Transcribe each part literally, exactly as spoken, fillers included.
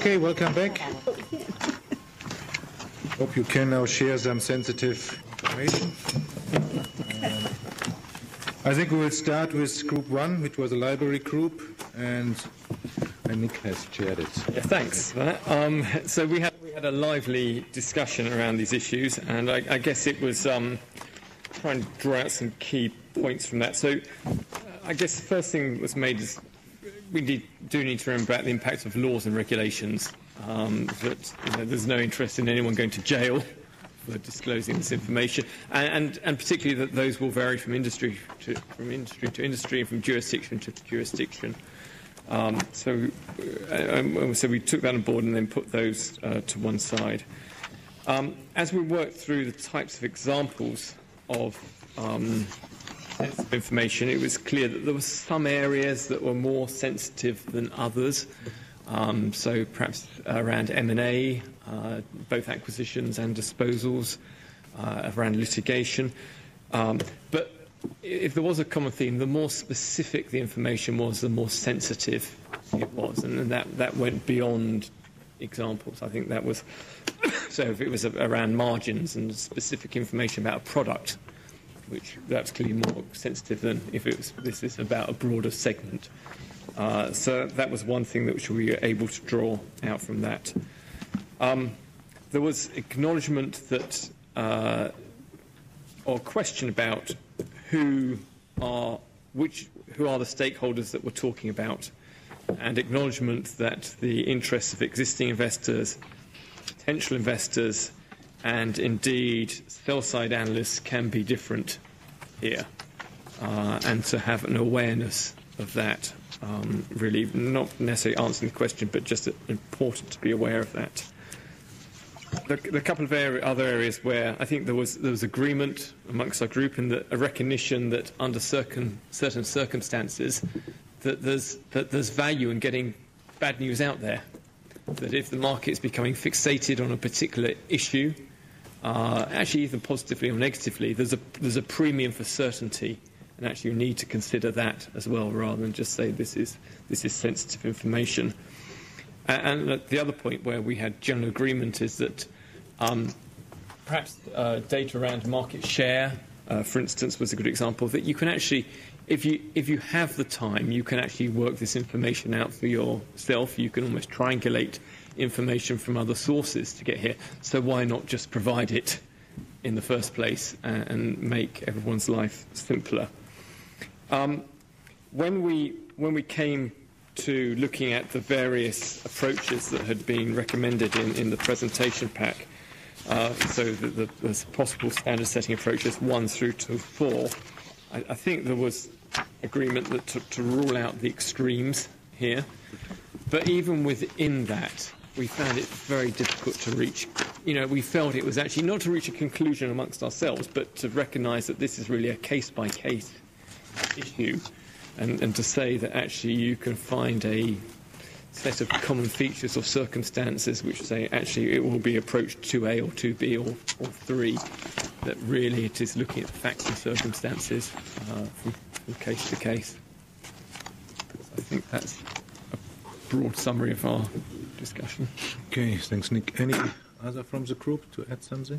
Okay, welcome back. Hope you can now share some sensitive information. Um, I think we will start with Group One, which was a library group, and, and Nick has chaired it. Yeah, thanks for that. Um, so we had we had a lively discussion around these issues, and I, I guess it was um, trying to draw out some key points from that. So uh, I guess the first thing that was made is we need, do need to remember about the impact of laws and regulations. Um, that you know, there's no interest in anyone going to jail for disclosing this information, and, and, and particularly that those will vary from industry to from industry to industry, and from jurisdiction to jurisdiction. Um, so, uh, so we took that on board and then put those uh, to one side. Um, as we worked through the types of examples of um, sensitive information, it was clear that there were some areas that were more sensitive than others. Um, so perhaps around M and A, uh, both acquisitions and disposals, uh, around litigation. Um, but if there was a common theme, the more specific the information was, the more sensitive it was. And that, that went beyond examples. I think that was... so if it was around margins and specific information about a product, which that's clearly more sensitive than if it was, this is about a broader segment. Uh, so that was one thing that we were able to draw out from that. Um, there was acknowledgement that, uh, or question about who are which who are the stakeholders that we're talking about, and acknowledgement that the interests of existing investors, potential investors, and indeed sell-side analysts can be different here, uh, and to have an awareness of that. Um, really not necessarily answering the question, but just important to be aware of that. There are a couple of area, other areas where I think there was, there was agreement amongst our group, and a recognition that under certain, certain circumstances that there's, that there's value in getting bad news out there. That if the market is becoming fixated on a particular issue, uh, actually either positively or negatively, there's a, there's a premium for certainty. And actually you need to consider that as well, rather than just say this is, this is sensitive information. And, and the other point where we had general agreement is that um, perhaps uh, data around market share, uh, for instance, was a good example, that you can actually, if you, if you have the time, you can actually work this information out for yourself. You can almost triangulate information from other sources to get here. So why not just provide it in the first place and, and make everyone's life simpler? Um, when we when we came to looking at the various approaches that had been recommended in, in the presentation pack, uh, so the, the, the possible standard setting approaches one through to four, I, I think there was agreement that to, to rule out the extremes here. But even within that, we found it very difficult to reach. You know, we felt it was actually not to reach a conclusion amongst ourselves, but to recognise that this is really a case-by-case issue, and, and to say that actually you can find a set of common features or circumstances which say actually it will be approached two A or two B or, or three, that really it is looking at the facts and circumstances uh, from, from case to case. I think that's a broad summary of our discussion. Okay, thanks, Nick. Any other from the group to add something?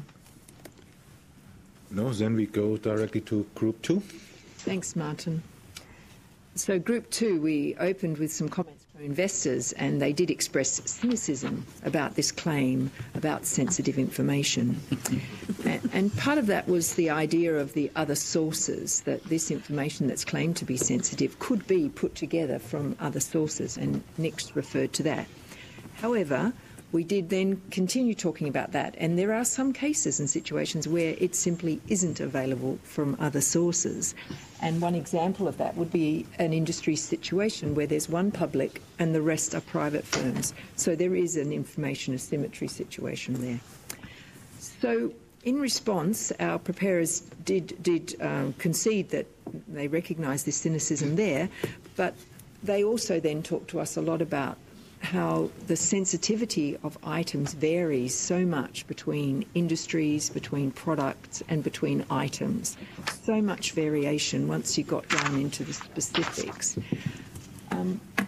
No, then we go directly to Group Two. Thanks, Martin. So Group Two, we opened with some comments from investors, and they did express cynicism about this claim about sensitive information. and, and part of that was the idea of the other sources, that this information that's claimed to be sensitive could be put together from other sources, and Nick's referred to that. However, we did then continue talking about that, and there are some cases and situations where it simply isn't available from other sources. And one example of that would be an industry situation where there's one public and the rest are private firms. So there is an information asymmetry situation there. So in response, our preparers did, did um, concede that they recognise this cynicism there, but they also then talked to us a lot about how the sensitivity of items varies so much between industries, between products and between items. So much variation once you got down into the specifics. Um,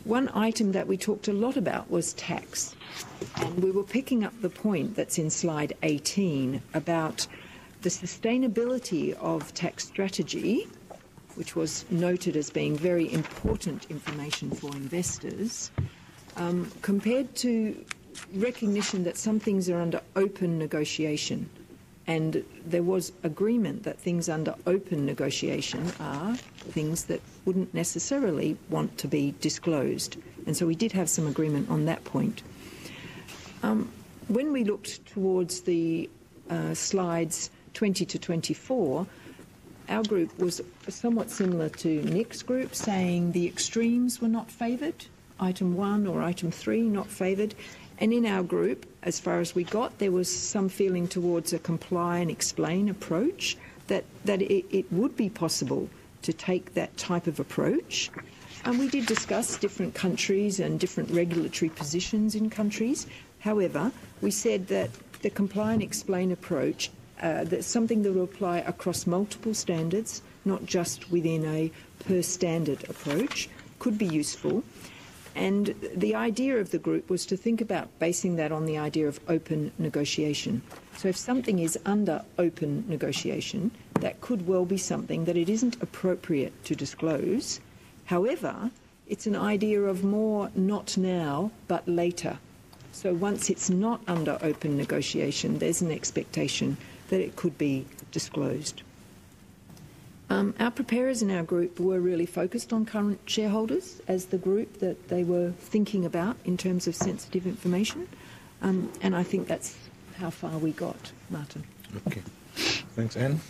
one item that we talked a lot about was tax. And we were picking up the point that's in slide eighteen about the sustainability of tax strategy, which was noted as being very important information for investors, um, compared to recognition that some things are under open negotiation. And there was agreement that things under open negotiation are things that wouldn't necessarily want to be disclosed. And so we did have some agreement on that point. Um, when we looked towards the uh, slides twenty to twenty-four, our group was somewhat similar to Nick's group, saying the extremes were not favoured, item one or item three not favoured. And in our group, as far as we got, there was some feeling towards a comply and explain approach, that, that it, it would be possible to take that type of approach. And we did discuss different countries and different regulatory positions in countries. However, we said that the comply and explain approach, uh, that's something that will apply across multiple standards, not just within a per standard approach, could be useful. And the idea of the group was to think about basing that on the idea of open negotiation. So if something is under open negotiation, that could well be something that it isn't appropriate to disclose. However, it's an idea of more not now, but later. So once it's not under open negotiation, there's an expectation that it could be disclosed. Um, our preparers in our group were really focused on current shareholders as the group that they were thinking about in terms of sensitive information, um, and I think that's how far we got, Martin. Okay. Thanks, Anne.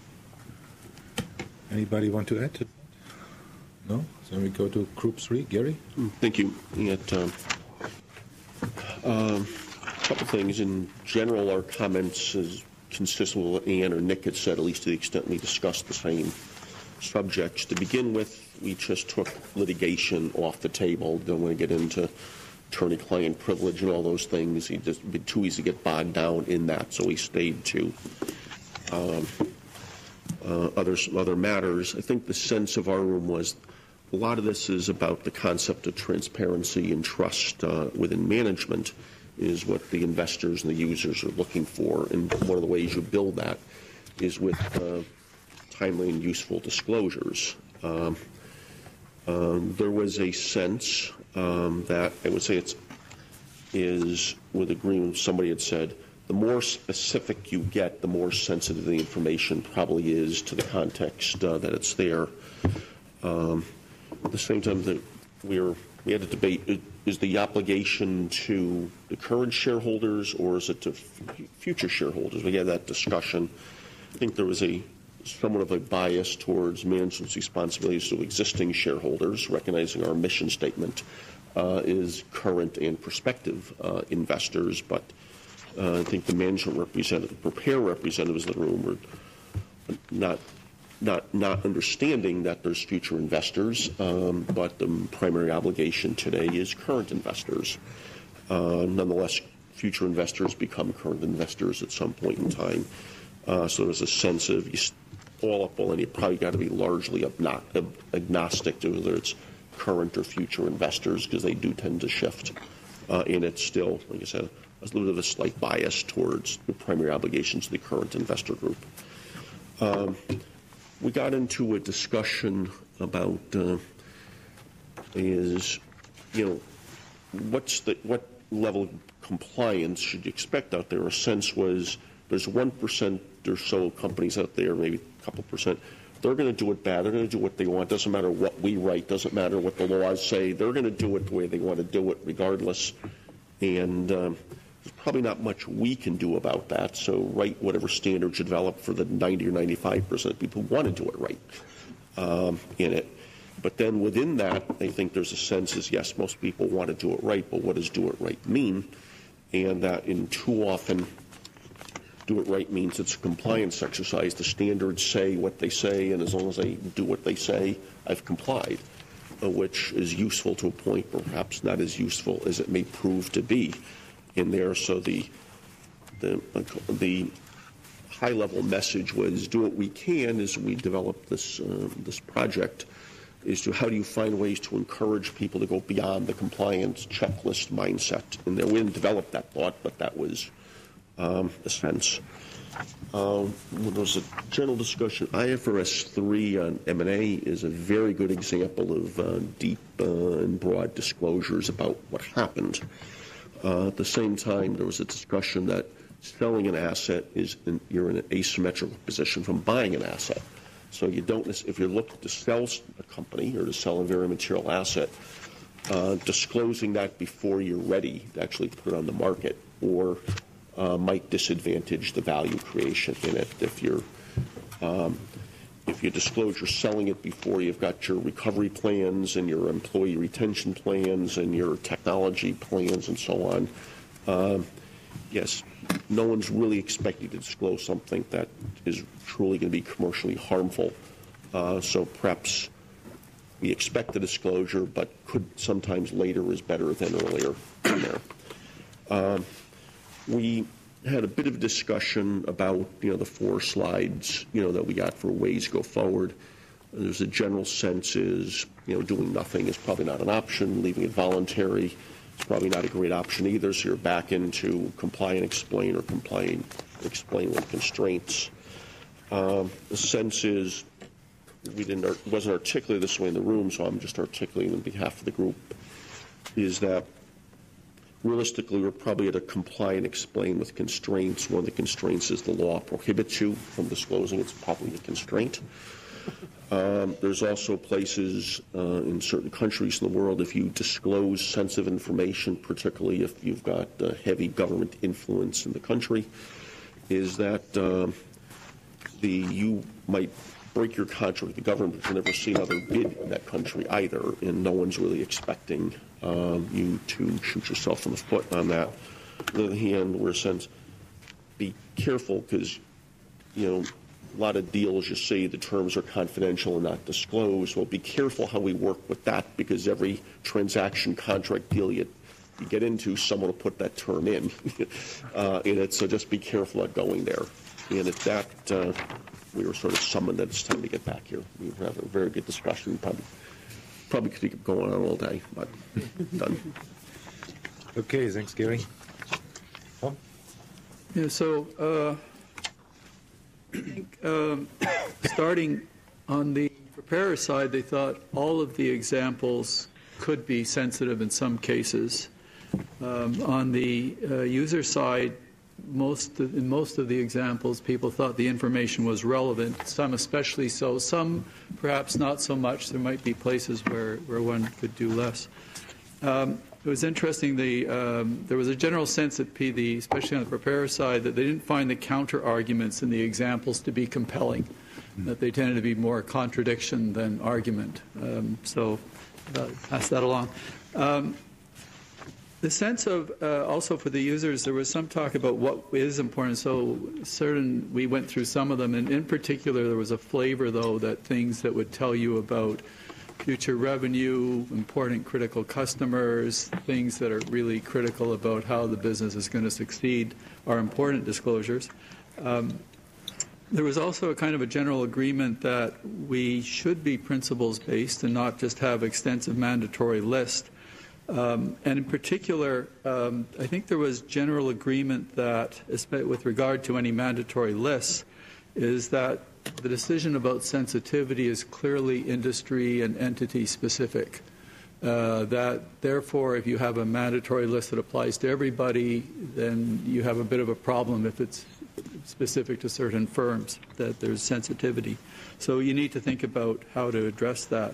Anybody want to add to that? No? So we go to Group three. Gary? Thank you. At, um, um, a couple things. In general, our comments is consistent with what Anne or Nick had said, at least to the extent we discussed the same subjects. To begin with, we just took litigation off the table. Don't want to get into attorney-client privilege and all those things. It'd just be too easy to get bogged down in that, so we stayed to um, uh, other, other matters. I think the sense of our room was a lot of this is about the concept of transparency and trust uh, within management is what the investors and the users are looking for. And one of the ways you build that is with uh, timely and useful disclosures. Um, um, there was a sense um, that I would say it's is with agreement somebody had said, the more specific you get, the more sensitive the information probably is to the context uh, that it's there. Um, at the same time that we're we had a debate, is the obligation to the current shareholders or is it to f- future shareholders? We had that discussion. I think there was a somewhat of a bias towards management's responsibilities to existing shareholders, recognizing our mission statement uh, is current and prospective uh, investors, but uh, I think the management representative, the prepare representatives in the room were not Not, not understanding that there's future investors, um, but the primary obligation today is current investors. Uh, nonetheless, future investors become current investors at some point in time. Uh, so there's a sense of you all up, all in, you probably got to be largely agnostic to whether it's current or future investors because they do tend to shift. Uh, and it's still, like I said, a little bit of a slight bias towards the primary obligations of the current investor group. Um, We got into a discussion about uh, is, you know, what's the what level of compliance should you expect out there? A sense was there's one percent or so companies out there, maybe a couple percent. They're going to do it bad. They're going to do what they want. Doesn't matter what we write. Doesn't matter what the laws say. They're going to do it the way they want to do it, regardless. And um, there's probably not much we can do about that. So write whatever standards you develop for the ninety or ninety-five percent of people who want to do it right um, in it. But then within that, I think there's a sense is, yes, most people want to do it right, but what does do it right mean? And that in too often, do it right means it's a compliance exercise. The standards say what they say, and as long as I do what they say, I've complied, uh, which is useful to a point, but perhaps not as useful as it may prove to be in there. So the the the high level message was do what we can as we develop this uh, this project is to how do you find ways to encourage people to go beyond the compliance checklist mindset. And then we didn't develop that thought, but that was um, the sense. Um, there was a general discussion. I F R S three on M and A is a very good example of uh, deep uh, and broad disclosures about what happened. Uh, at the same time, there was a discussion that selling an asset is in, you're in an asymmetrical position from buying an asset. So you don't, if you're looking to sell a company or to sell a very material asset, uh, disclosing that before you're ready to actually put it on the market, or uh, might disadvantage the value creation in it. If you're, um, if you disclose you're selling it before you've got your recovery plans and your employee retention plans and your technology plans and so on, um, yes, no one's really expecting to disclose something that is truly going to be commercially harmful. Uh, so perhaps we expect the disclosure, but could sometimes later is better than earlier in there. Um, we had a bit of discussion about, you know, the four slides, you know, that we got for ways to go forward. There's a general sense is, you know, doing nothing is probably not an option. Leaving it voluntary is probably not a great option either. So you're back into comply and explain, or comply and explain with constraints. Um, the sense is, we didn't, wasn't articulated this way in the room, so I'm just articulating on behalf of the group, is that realistically we're probably at a comply and explain with constraints. One of the constraints is the law prohibits you from disclosing. It's probably a constraint. Um, there's also places uh, in certain countries in the world, if you disclose sensitive information, particularly if you've got uh, heavy government influence in the country, is that uh, the you might break your contract with the government, but you'll never see another bid in that country either, and no one's really expecting um, you to shoot yourself in the foot on that. On the other hand, we're sense, be careful, because, you know, a lot of deals you see the terms are confidential and not disclosed. Well, be careful how we work with that, because every transaction contract deal you, you get into, someone will put that term in, uh, in it, so just be careful at going there. And at that, uh, we were sort of summoned that it's time to get back here. We have a very good discussion. Probably, probably could keep going on all day, but done. Okay, thanks, Gary. Tom? Yeah, so uh, I think um, starting on the preparer side, they thought all of the examples could be sensitive in some cases. Um, on the uh, user side, most of, in most of the examples, people thought the information was relevant, some especially so, some perhaps not so much. There might be places where, where one could do less. Um, it was interesting, the, um, there was a general sense at P D, especially on the preparer side, that they didn't find the counter-arguments in the examples to be compelling, mm-hmm. that they tended to be more contradiction than argument. Um, so uh, pass that along. Um, The sense of uh, also for the users, there was some talk about what is important. So certain, we went through some of them, and in particular, there was a flavor, though, that things that would tell you about future revenue, important critical customers, things that are really critical about how the business is going to succeed are important disclosures. Um, there was also a kind of a general agreement that we should be principles-based and not just have extensive mandatory lists. Um, and in particular, um, I think there was general agreement that, with regard to any mandatory lists, is that the decision about sensitivity is clearly industry and entity specific. Uh, that, therefore, if you have a mandatory list that applies to everybody, then you have a bit of a problem if it's specific to certain firms, that there's sensitivity. So you need to think about how to address that.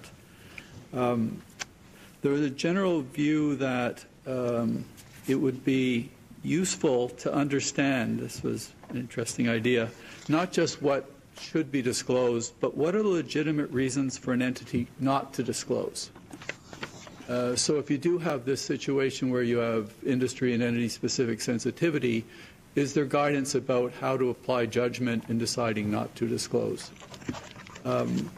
Um, There was a general view that um, it would be useful to understand, this was an interesting idea, not just what should be disclosed, but what are the legitimate reasons for an entity not to disclose. Uh, so if you do have this situation where you have industry and entity-specific sensitivity, is there guidance about how to apply judgment in deciding not to disclose? Um,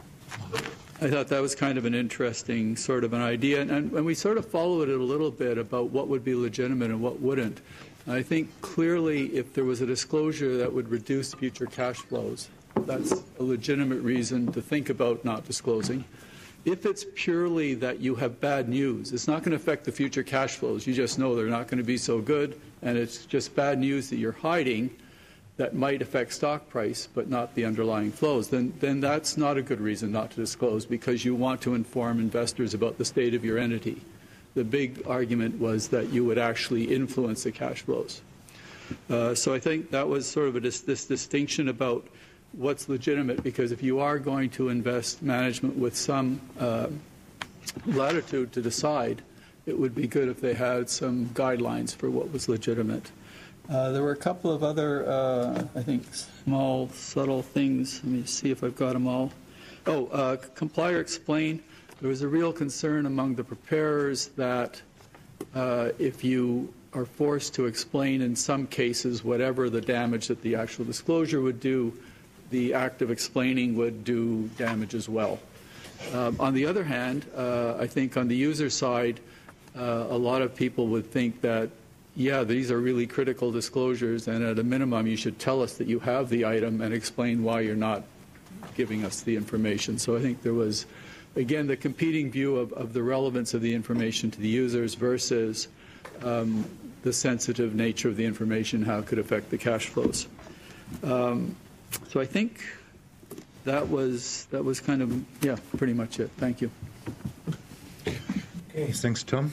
I thought that was kind of an interesting sort of an idea, and, and we sort of followed it a little bit about what would be legitimate and what wouldn't. I think clearly if there was a disclosure that would reduce future cash flows, that's a legitimate reason to think about not disclosing. if it's purely that you have bad news, it's not going to affect the future cash flows. You just know they're not going to be so good, and it's just bad news that you're hiding that might affect stock price but not the underlying flows, then, then that's not a good reason not to disclose, because you want to inform investors about the state of your entity. The big argument was that you would actually influence the cash flows. Uh, so I think that was sort of a, this, this distinction about what's legitimate, because if you are going to invest management with some uh, latitude to decide, it would be good if they had some guidelines for what was legitimate. Uh, there were a couple of other, uh, I think, small, subtle things. Let me see if I've got them all. Oh, uh, comply or explain. There was a real concern among the preparers that uh, if you are forced to explain in some cases whatever the damage that the actual disclosure would do, the act of explaining would do damage as well. Um, on the other hand, uh, I think on the user side, uh, a lot of people would think that, yeah, these are really critical disclosures, and at a minimum you should tell us that you have the item and explain why you're not giving us the information. So I think there was, again, the competing view of, of the relevance of the information to the users versus um, the sensitive nature of the information, how it could affect the cash flows. Um, so I think that was, that was kind of, yeah, pretty much it. Thank you. Okay, thanks, Tom.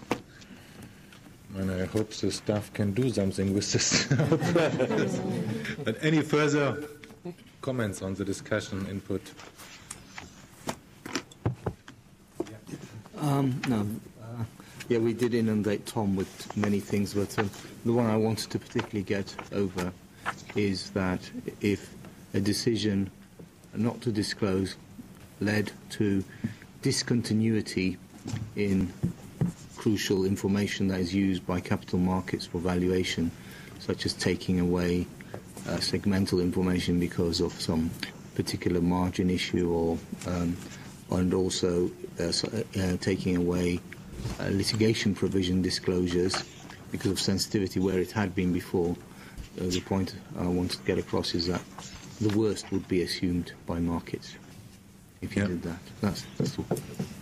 And I hope the staff can do something with this. But any further comments on the discussion, input? Um, no. Uh, yeah, we did inundate Tom with many things, but um, the one I wanted to particularly get over is that if a decision not to disclose led to discontinuity in crucial information that is used by capital markets for valuation, such as taking away uh, segmental information because of some particular margin issue, or um, and also uh, uh, taking away uh, litigation provision disclosures because of sensitivity where it had been before. Uh, the point I wanted to get across is that the worst would be assumed by markets if you yeah. did that. That's, that's all.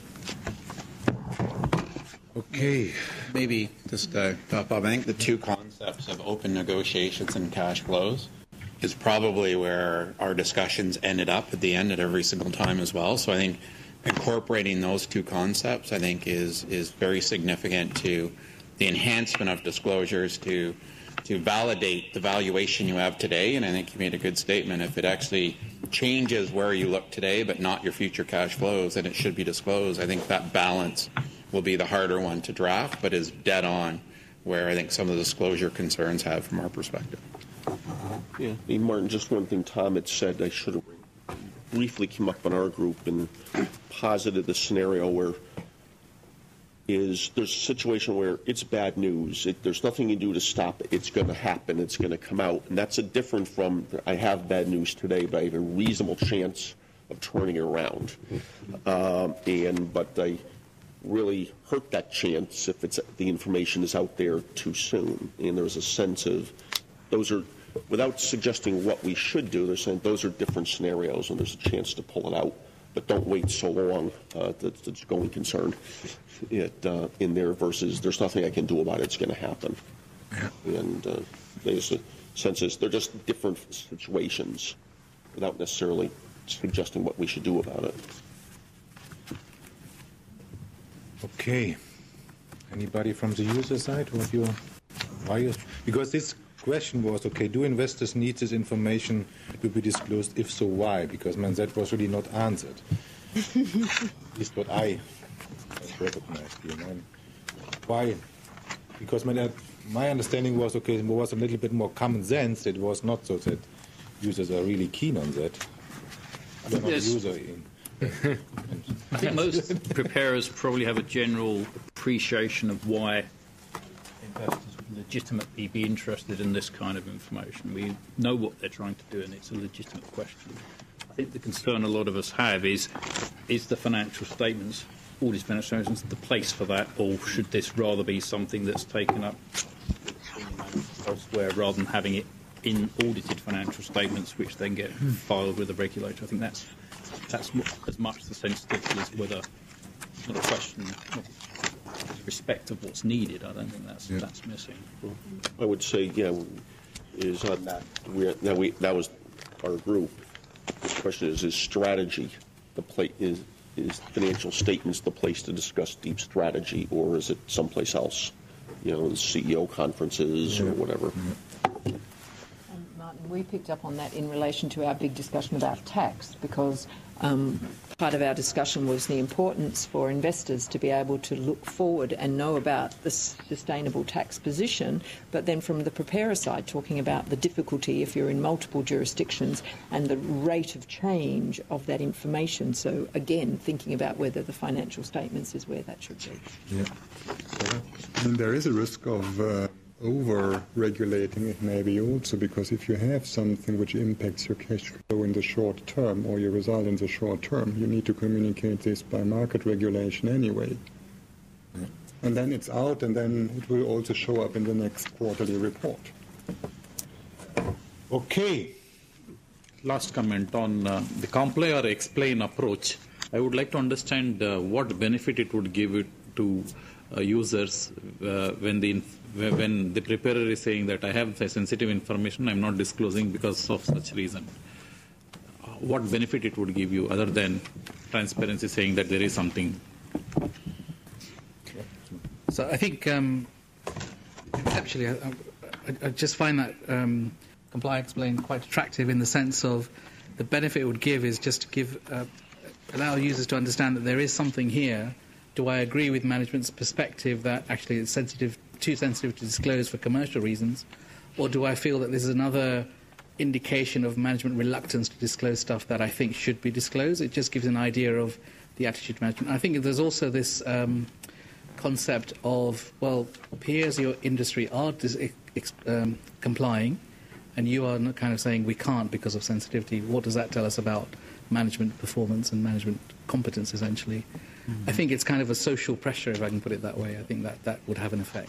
Okay. Maybe just to top up, I think the two concepts of open negotiations and cash flows is probably where our discussions ended up at the end at every single time as well. So I think incorporating those two concepts, I think, is is very significant to the enhancement of disclosures to to validate the valuation you have today. And I think you made a good statement. If it actually changes where you look today but not your future cash flows, then it should be disclosed. I think that balance will be the harder one to draft, but is dead on where I think some of the disclosure concerns have from our perspective. Yeah, I mean, Martin, just one thing Tom had said, I should have briefly came up in our group and posited the scenario where is there's a situation where it's bad news. It, there's nothing you do to stop it. It's going to happen. It's going to come out. And that's a different from I have bad news today, but I have a reasonable chance of turning it around. Um, and but I really hurt that chance if it's the information is out there too soon. And there's a sense of those are, without suggesting what we should do, they're saying those are different scenarios and there's a chance to pull it out. But don't wait so long. Uh, that's, that's going concern it, uh, in there versus there's nothing I can do about it. It's going to happen. Yeah. And uh, there's a sense is they're just different situations without necessarily suggesting what we should do about it. Okay. Anybody from the user side who have your bias? Because this question was, okay, do investors need this information to be disclosed? If so, why? Because, man, that was really not answered. At least what I recognized. You know. Why? Because my, my understanding was, okay, it was a little bit more common sense. It was not so that users are really keen on that. You're not a user in. I think most preparers probably have a general appreciation of why investors would legitimately be interested in this kind of information. We know what they're trying to do, and it's a legitimate question. I think the concern a lot of us have is, is the financial statements, audit financial statements, the place for that, or should this rather be something that's taken up elsewhere rather than having it in audited financial statements, which then get filed with the regulator? I think that's that's mo- as much the sensitivity as whether not a question of respect of what's needed. I don't think that's Yeah. that's missing. I would say, yeah, is on that, we're, now we, that was our group. The question is, is strategy the pla is, is financial statements the place to discuss deep strategy, or is it someplace else? You know, the C E O conferences or whatever. And Martin, we picked up on that in relation to our big discussion about tax, because um, part of our discussion was the importance for investors to be able to look forward and know about the sustainable tax position, but then from the preparer side, talking about the difficulty if you're in multiple jurisdictions and the rate of change of that information. So again, thinking about whether the financial statements is where that should be. Yeah. And there is a risk of uh, over-regulating it maybe also, because if you have something which impacts your cash flow in the short term or your result in the short term, you need to communicate this by market regulation anyway. Yeah. And then it's out, and then it will also show up in the next quarterly report. Okay. Last comment on uh, the comply or explain approach. I would like to understand uh, what benefit it would give it to uh, users uh, when the inf- when the preparer is saying that I have sensitive information I'm not disclosing because of such reason. Uh, what benefit it would give you other than transparency, saying that there is something? So I think um, conceptually, I, I, I just find that um, comply explain quite attractive in the sense of the benefit it would give is just to give uh, allow users to understand that there is something here. Do I agree with management's perspective that actually it's sensitive, too sensitive to disclose for commercial reasons, or do I feel that this is another indication of management reluctance to disclose stuff that I think should be disclosed? It just gives an idea of the attitude to management. I think there's also this um, concept of, well, peers in your industry are dis- ex- um, complying, and you are not kind of saying we can't because of sensitivity. What does that tell us about management performance and management competence, essentially? Mm-hmm. I think it's kind of a social pressure, if I can put it that way. I think that that would have an effect.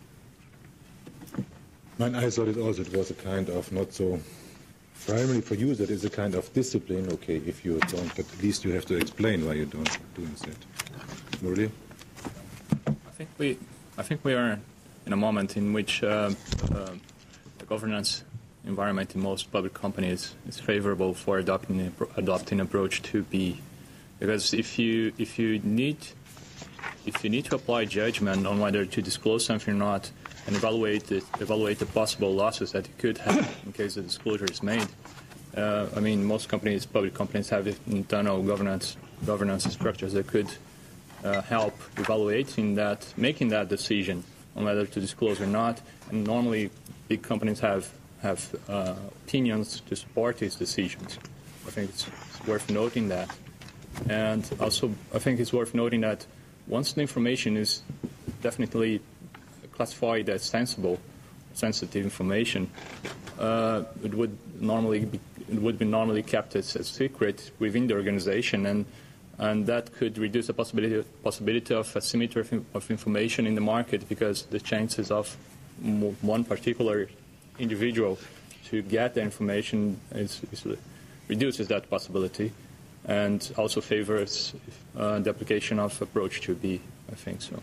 And I thought it also it was a kind of not so primarily for you that is a kind of discipline. Okay, if you don't, but at least you have to explain why you don't doing that. Murli? I think we, I think we are in a moment in which uh, uh, the governance environment in most public companies is favorable for adopting adopting approach two B, because if you if you need if you need to apply judgment on whether to disclose something or not, and evaluate the, evaluate the possible losses that you could have in case the disclosure is made. Uh, I mean, most companies, public companies, have internal governance governance structures that could uh, help evaluating that, making that decision on whether to disclose or not. And normally, big companies have have uh, opinions to support these decisions. I think it's, it's worth noting that. And also, I think it's worth noting that once the information is definitely classified as sensible, sensitive information, uh, it would normally be, it would be normally kept as a secret within the organization, and and that could reduce the possibility possibility of asymmetry of, of information in the market, because the chances of m- one particular individual to get the information is, is reduces that possibility, and also favors uh, the application of approach two B, I think so.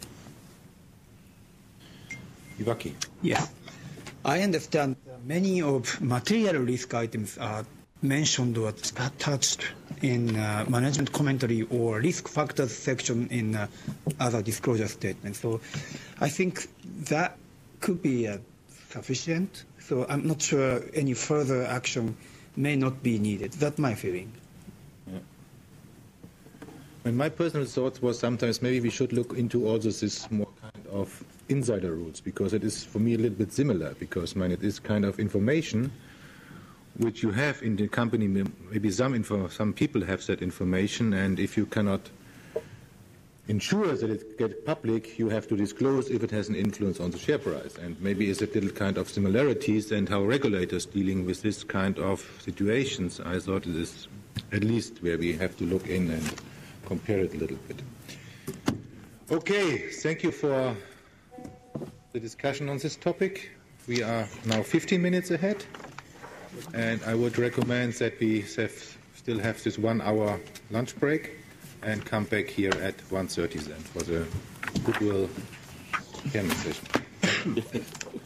Ivaki. Yes. I understand many of material risk items are mentioned or touched in uh, management commentary or risk factors section in uh, other disclosure statements. So I think that could be uh, sufficient. So I'm not sure any further action may not be needed. That's my feeling. Yeah. And my personal thought was sometimes maybe we should look into also this more kind of insider rules, because it is for me a little bit similar, because man, it is kind of information which you have in the company. Maybe some info, some people have that information, and if you cannot ensure that it gets public, you have to disclose if it has an influence on the share price. And maybe is a little kind of similarities and how regulators dealing with this kind of situations. I thought it is at least where we have to look in and compare it a little bit. Okay, thank you for the discussion on this topic. We are now fifteen minutes ahead, and I would recommend that we have still have this one-hour lunch break and come back here at one thirty then for the goodwill chairman session.